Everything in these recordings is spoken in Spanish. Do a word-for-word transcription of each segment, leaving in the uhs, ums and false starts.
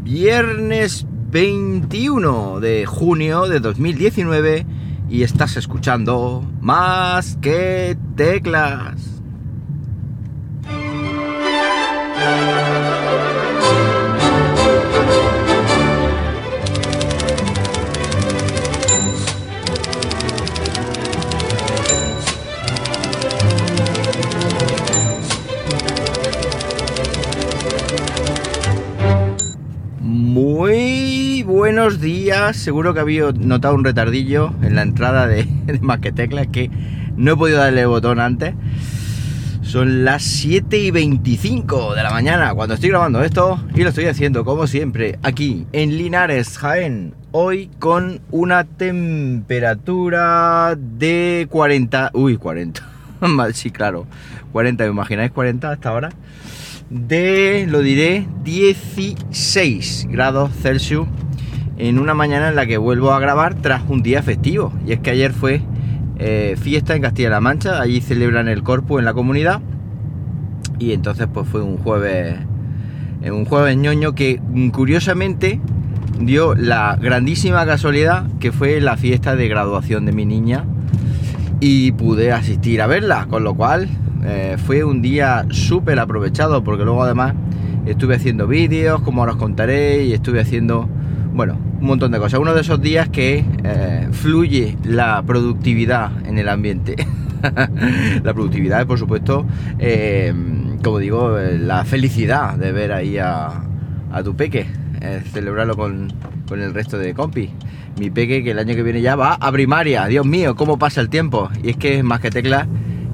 Viernes veintiuno de junio de dos mil diecinueve y estás escuchando Más que Teclas. Muy buenos días, seguro que había notado un retardillo en la entrada de, de Más que Teclas, que no he podido darle el botón antes. Son las siete y veinticinco de la mañana cuando estoy grabando esto y lo estoy haciendo como siempre aquí en Linares, Jaén. Hoy con una temperatura de cuarenta, uy, cuarenta, sí, claro, cuarenta, ¿me imagináis cuarenta hasta ahora? De, lo diré, dieciséis grados Celsius en una mañana en la que vuelvo a grabar tras un día festivo. Y es que ayer fue eh, fiesta en Castilla-La Mancha, allí celebran el Corpus en la comunidad, y entonces pues fue un jueves, un jueves ñoño que curiosamente dio la grandísima casualidad que fue la fiesta de graduación de mi niña y pude asistir a verla, con lo cual Eh, fue un día súper aprovechado, porque luego además estuve haciendo vídeos, como ahora os contaré, y estuve haciendo, bueno, un montón de cosas. Uno de esos días que eh, fluye la productividad en el ambiente. La productividad, por supuesto, eh, como digo, la felicidad de ver ahí a, a tu peque, eh, celebrarlo con, con el resto de compis. Mi peque, que el año que viene ya va a primaria. Dios mío, cómo pasa el tiempo. Y es que Más que Teclas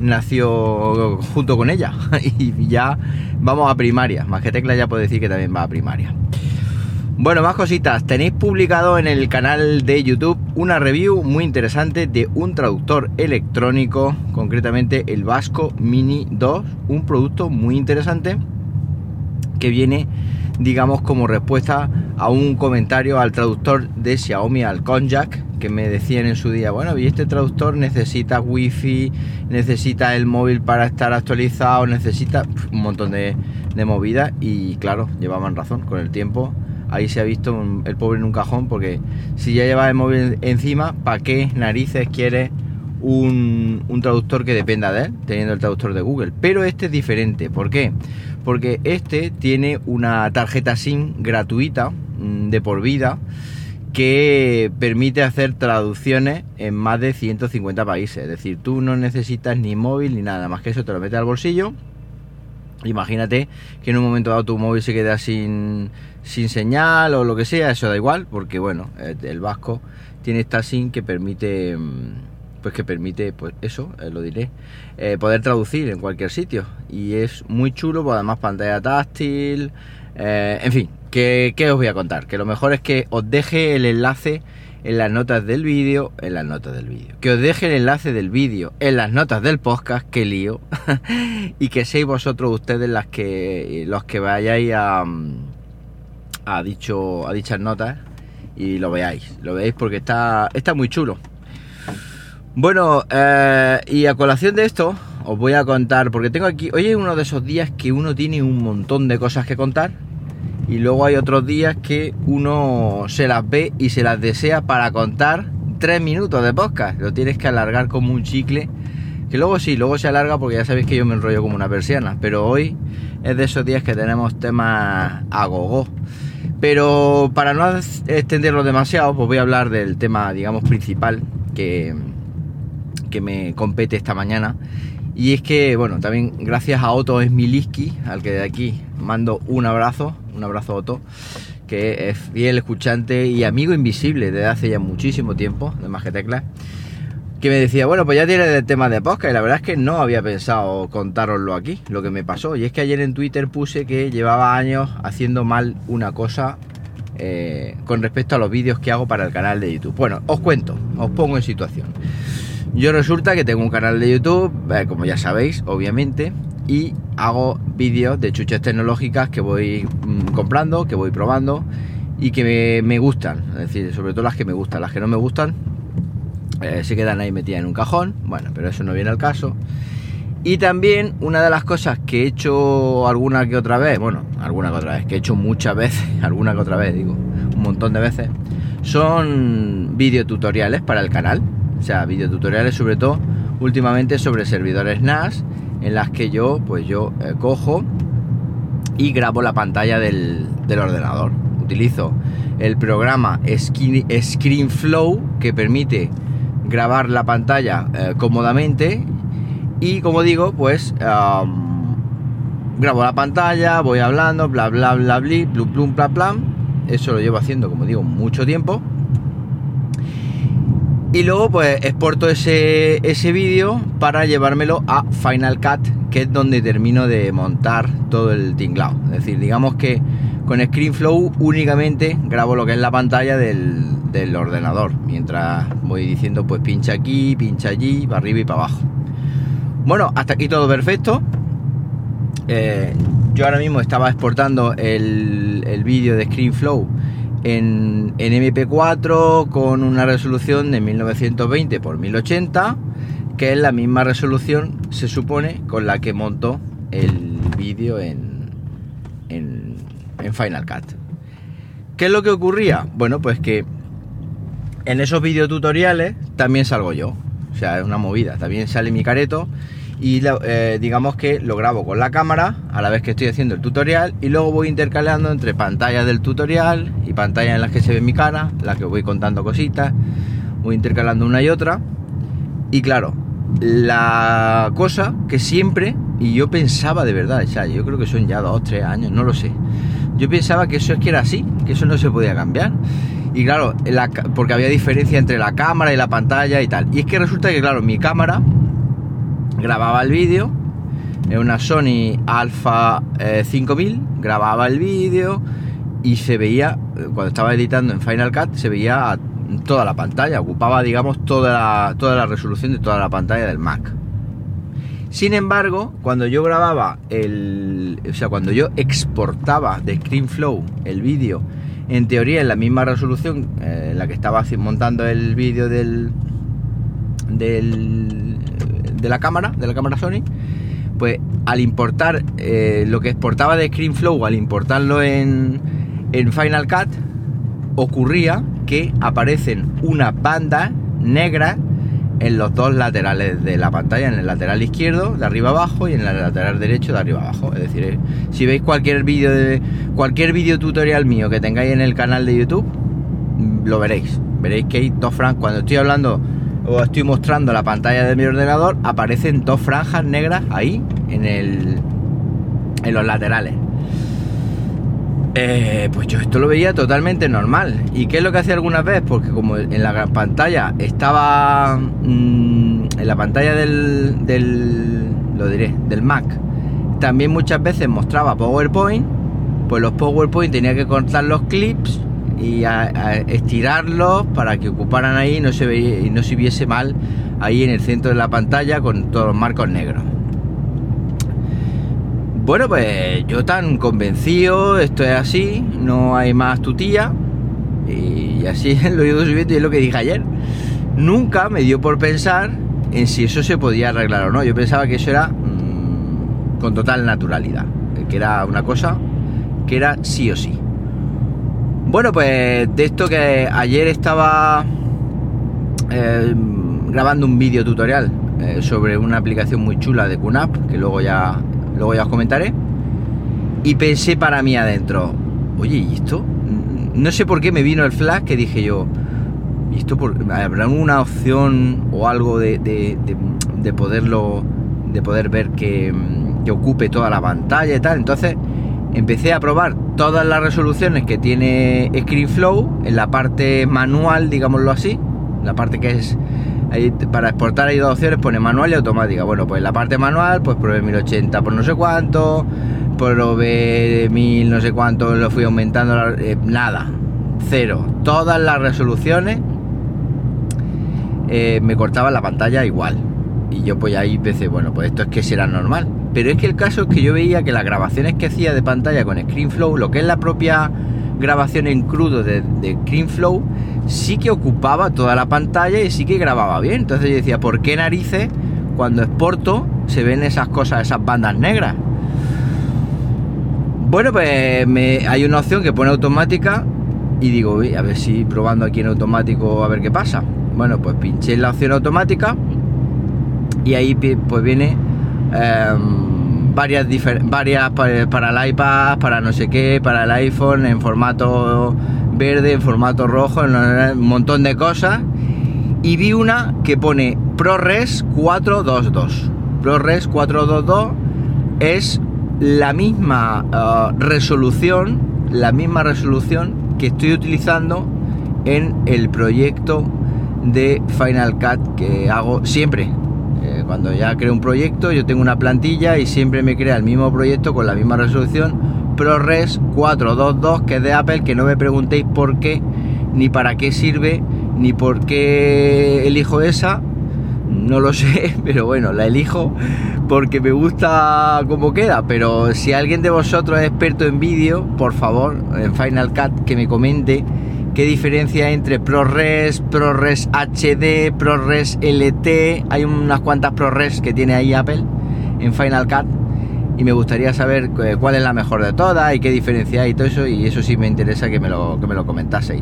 nació junto con ella y ya vamos a primaria. Más que Teclas ya puedo decir que también va a primaria. Bueno, más cositas. Tenéis publicado en el canal de YouTube una review muy interesante de un traductor electrónico, concretamente el Vasco Mini dos, un producto muy interesante que viene, digamos, como respuesta a un comentario al traductor de Xiaomi, al Konjac, que me decían en su día, bueno, y este traductor necesita wifi, necesita el móvil para estar actualizado, necesita un montón de, de movidas, y claro, llevaban razón. Con el tiempo ahí se ha visto el pobre en un cajón, porque si ya llevas el móvil encima, ¿para qué narices quiere un, un traductor que dependa de él, teniendo el traductor de Google? Pero este es diferente. ¿Por qué? Porque este tiene una tarjeta SIM gratuita de por vida que permite hacer traducciones en más de ciento cincuenta países. Es decir, tú no necesitas ni móvil ni nada más que eso, te lo metes al bolsillo. Imagínate que en un momento dado tu móvil se queda sin, sin señal o lo que sea, eso da igual, porque bueno, el Vasco tiene esta SIM que permite, pues que permite, pues eso, eh, lo diré, eh, poder traducir en cualquier sitio. Y es muy chulo, pues además pantalla táctil, eh, en fin, que, que os voy a contar, que lo mejor es que os deje el enlace en las notas del vídeo, en las notas del vídeo, que os deje el enlace del vídeo en las notas del podcast, que lío, y que seáis vosotros ustedes las que, los que vayáis a, a, dicho, a dichas notas y lo veáis, lo veáis porque está, está muy chulo. Bueno, eh, y a colación de esto os voy a contar, porque tengo aquí, hoy es uno de esos días que uno tiene un montón de cosas que contar, y luego hay otros días que uno se las ve y se las desea para contar tres minutos de podcast. Lo tienes que alargar como un chicle, que luego sí, luego se alarga, porque ya sabéis que yo me enrollo como una persiana, pero hoy es de esos días que tenemos temas a gogo. Pero para no extenderlo demasiado, pues voy a hablar del tema, digamos, principal que, que me compete esta mañana. Y es que, bueno, también gracias a Otto Smiliski, al que de aquí mando un abrazo, un abrazo a Otto, que es fiel escuchante y amigo invisible desde hace ya muchísimo tiempo, de Más que Teclas, que me decía, bueno, pues ya tienes el tema de podcast, y la verdad es que no había pensado contároslo aquí, lo que me pasó. Y es que ayer en Twitter puse que llevaba años haciendo mal una cosa eh, con respecto a los vídeos que hago para el canal de YouTube. Bueno, os cuento, os pongo en situación. Yo resulta que tengo un canal de YouTube, eh, como ya sabéis, obviamente, y hago vídeos de chuches tecnológicas que voy mmm, comprando, que voy probando y que me, me gustan. Es decir, sobre todo las que me gustan. Las que no me gustan eh, se quedan ahí metidas en un cajón. Bueno, pero eso no viene al caso. Y también una de las cosas que he hecho alguna que otra vez, bueno, alguna que otra vez, que he hecho muchas veces, alguna que otra vez, digo, un montón de veces, son videotutoriales para el canal. O sea, videotutoriales sobre todo últimamente sobre servidores N A S, en las que yo, pues yo eh, cojo y grabo la pantalla del, del ordenador. Utilizo el programa ScreenFlow, que permite grabar la pantalla eh, cómodamente. Y como digo, pues um, grabo la pantalla, voy hablando, bla bla bla bla, plum plum bla bla. Eso lo llevo haciendo, como digo, mucho tiempo. Y luego pues exporto ese, ese vídeo para llevármelo a Final Cut, que es donde termino de montar todo el tinglado. Es decir, digamos que con ScreenFlow únicamente grabo lo que es la pantalla del, del ordenador, mientras voy diciendo pues pincha aquí, pincha allí, para arriba y para abajo. Bueno, hasta aquí todo perfecto. Eh, yo ahora mismo estaba exportando el, el vídeo de ScreenFlow en, en eme pe cuatro con una resolución de mil novecientos veinte por mil ochenta, que es la misma resolución, se supone, con la que monto el vídeo en, en, en Final Cut. ¿Qué es lo que ocurría? Bueno, pues que en esos videotutoriales también salgo yo. O sea, es una movida, también sale mi careto y eh, digamos que lo grabo con la cámara a la vez que estoy haciendo el tutorial, y luego voy intercalando entre pantallas del tutorial y pantallas en las que se ve mi cara, las que voy contando cositas, voy intercalando una y otra. Y claro, la cosa que siempre, y yo pensaba de verdad, o sea, yo creo que son ya dos, tres años, no lo sé, yo pensaba que eso es que era así, que eso no se podía cambiar. Y claro, la, porque había diferencia entre la cámara y la pantalla y tal. Y es que resulta que, claro, mi cámara grababa el vídeo en una Sony Alpha eh, cinco mil, grababa el vídeo y se veía, cuando estaba editando en Final Cut, se veía toda la pantalla, ocupaba, digamos, toda la, toda la resolución de toda la pantalla del Mac. Sin embargo, cuando yo grababa el... O sea, cuando yo exportaba de ScreenFlow el vídeo, en teoría en la misma resolución eh, en la que estaba montando el vídeo del, del de la cámara, de la cámara Sony, pues al importar eh, lo que exportaba de ScreenFlow, al importarlo en, en Final Cut, ocurría que aparecen unas bandas negras en los dos laterales de la pantalla, en el lateral izquierdo de arriba abajo y en el lateral derecho de arriba abajo. Es decir, eh, si veis cualquier vídeo de cualquier vídeo tutorial mío que tengáis en el canal de YouTube, lo veréis. Veréis que hay dos franjas. Cuando estoy hablando o estoy mostrando la pantalla de mi ordenador, aparecen dos franjas negras ahí en el en los laterales. Eh, pues yo esto lo veía totalmente normal. ¿Y qué es lo que hacía algunas veces? Porque como en la gran pantalla estaba mmm, en la pantalla del, del lo diré, del Mac, también muchas veces mostraba PowerPoint, pues los PowerPoint tenía que cortar los clips y a, a estirarlos para que ocuparan ahí y no se veía, y no se viese mal ahí en el centro de la pantalla con todos los marcos negros. Bueno, pues yo tan convencido, esto es así, no hay más tutía, y así lo he ido subiendo, y es lo que dije ayer. Nunca me dio por pensar en si eso se podía arreglar o no. Yo pensaba que eso era mmm, con total naturalidad, que era una cosa que era sí o sí. Bueno, pues de esto que ayer estaba eh, grabando un vídeo tutorial eh, sobre una aplicación muy chula de QNAP, que luego ya... luego ya os comentaré, y pensé para mí adentro, oye, ¿y esto? No sé por qué me vino el flash que dije yo, ¿y esto por, habrá una opción o algo de, de, de, de poderlo, de poder ver que, que ocupe toda la pantalla y tal? Entonces empecé a probar todas las resoluciones que tiene ScreenFlow en la parte manual, digámoslo así, la parte que es... Ahí, para exportar hay dos opciones, pone manual y automática. Bueno, pues en la parte manual, pues probé mil ochenta por no sé cuánto, probé mil no sé cuánto, lo fui aumentando, eh, nada, cero. Todas las resoluciones eh, me cortaban la pantalla igual. Y yo pues ahí pensé, bueno, pues esto es que será normal. Pero es que el caso es que yo veía que las grabaciones que hacía de pantalla con ScreenFlow, lo que es la propia grabación en crudo de, de ScreenFlow, sí que ocupaba toda la pantalla y sí que grababa bien. Entonces yo decía, ¿por qué narices cuando exporto se ven esas cosas, esas bandas negras. Bueno, pues me, hay una opción que pone automática y digo, uy, a ver si probando aquí en automático a ver qué pasa. Bueno, pues pinché en la opción automática y ahí pues viene eh, varias, varias para, para el iPad, para no sé qué, para el iPhone, en formato verde, en formato rojo, en un montón de cosas. Y vi una que pone ProRes cuatrocientos veintidós. ProRes cuatrocientos veintidós es la misma uh, resolución, la misma resolución que estoy utilizando en el proyecto de Final Cut que hago siempre. Eh, cuando ya creo un proyecto, yo tengo una plantilla y siempre me crea el mismo proyecto con la misma resolución, ProRes cuatrocientos veintidós, que es de Apple, que no me preguntéis por qué, ni para qué sirve, ni por qué elijo esa. No lo sé, pero bueno, la elijo porque me gusta cómo queda. Pero si alguien de vosotros es experto en vídeo, por favor, en Final Cut, que me comente qué diferencia hay entre ProRes, ProRes H D, ProRes L T. Hay unas cuantas ProRes que tiene ahí Apple en Final Cut y me gustaría saber cuál es la mejor de todas y qué diferencia hay y todo eso, y eso sí me interesa que me lo, que me lo comentaseis.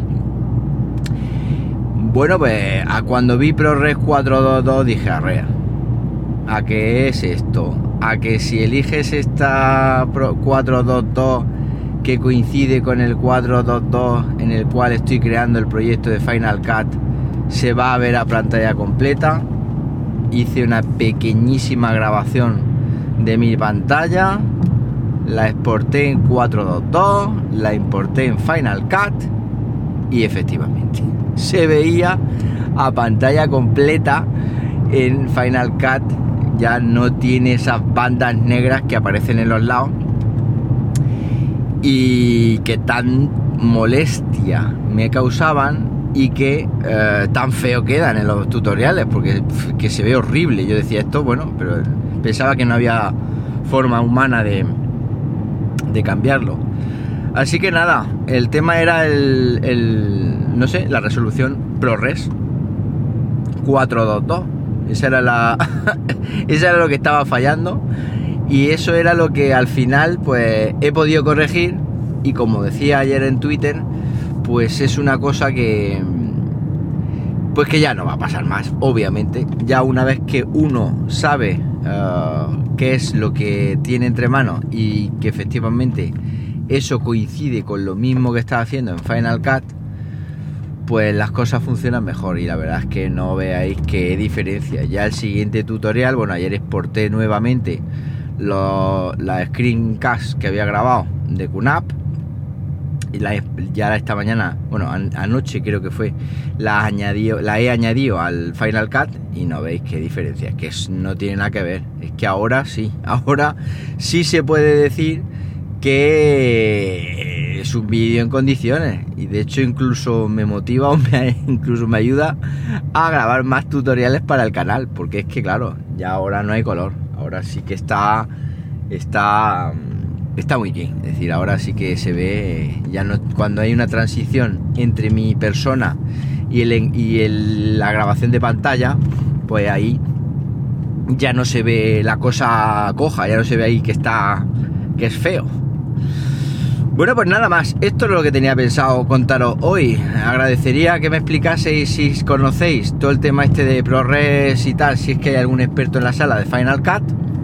Bueno, pues a cuando vi ProRes cuatrocientos veintidós dije, arrea, ¿a qué es esto? A que si eliges esta cuatrocientos veintidós que coincide con el cuatrocientos veintidós en el cual estoy creando el proyecto de Final Cut, se va a ver a pantalla completa. Hice una pequeñísima grabación de mi pantalla, la exporté en cuatrocientos veintidós, la importé en Final Cut y efectivamente se veía a pantalla completa en Final Cut. Ya no tiene esas bandas negras que aparecen en los lados y que tan molestia me causaban y que eh, tan feo quedan en los tutoriales, porque que se ve horrible. Yo decía esto, bueno, pero pensaba que no había forma humana de, de cambiarlo. Así que nada, el tema era el, el no sé, la resolución ProRes cuatrocientos veintidós. Esa era la esa era lo que estaba fallando y eso era lo que al final pues he podido corregir, y como decía ayer en Twitter, pues es una cosa que pues que ya no va a pasar más, obviamente. Ya una vez que uno sabe uh, qué es lo que tiene entre manos y que efectivamente eso coincide con lo mismo que estaba haciendo en Final Cut, pues las cosas funcionan mejor. Y la verdad es que no veáis qué diferencia. Ya el siguiente tutorial, bueno, ayer exporté nuevamente los, la screencast que había grabado de Q NAP y la, ya esta mañana, bueno, an, anoche creo que fue, la, añadido, la he añadido al Final Cut y no veis qué diferencia. Es que es, no tiene nada que ver. Es que ahora sí, ahora sí se puede decir que es un vídeo en condiciones, y de hecho incluso me motiva o me, incluso me ayuda a grabar más tutoriales para el canal, porque es que claro, ya ahora no hay color, ahora sí que está está está muy bien. Es decir, ahora sí que se ve, ya no, cuando hay una transición entre mi persona y, el, y el, la grabación de pantalla, pues ahí ya no se ve la cosa coja, ya no se ve ahí que está, que es feo. Bueno, pues nada más, esto es lo que tenía pensado contaros hoy. Agradecería que me explicaseis si conocéis todo el tema este de ProRes y tal, si es que hay algún experto en la sala de Final Cut.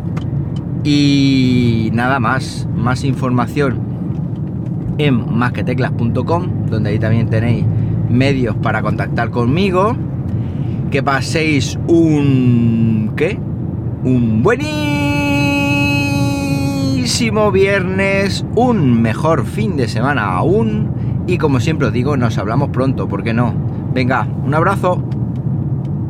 Y nada más, más información en más que teclas punto com, donde ahí también tenéis medios para contactar conmigo. Que paséis un... ¿qué? Un buenísimo viernes, un mejor fin de semana aún, y como siempre os digo, nos hablamos pronto, ¿por qué no? Venga, un abrazo.